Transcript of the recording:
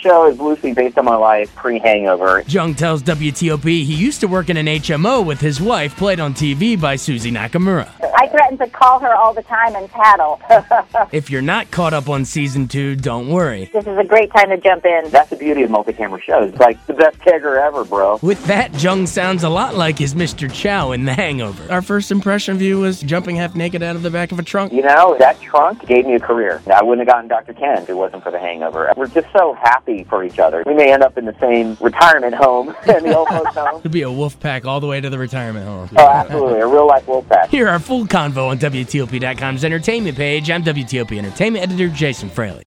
show is loosely based on my life pre-Hangover. Jung tells WTOP he used to work in an HMO with his wife, played on TV by Susie Nakamura. I threaten to call her all the time and paddle. If you're not caught up on Season 2, don't worry. This is a great time to jump in. That's the beauty of multi-camera shows. It's like the best kegger ever, bro. With that, Jung sounds a lot like his Mr. Chow in The Hangover. Our first impression of you was jumping half naked out of the back of a trunk. You know, that trunk gave me a career. I wouldn't have gotten Dr. Ken if it wasn't for The Hangover. We're just so happy for each other. We may end up in the same retirement home, in the old folks' home. It'd be a wolf pack all the way to the retirement home. Oh, absolutely. A real-life wolf pack. Hear our full convo on WTOP.com's entertainment page. I'm WTOP Entertainment Editor Jason Fraley.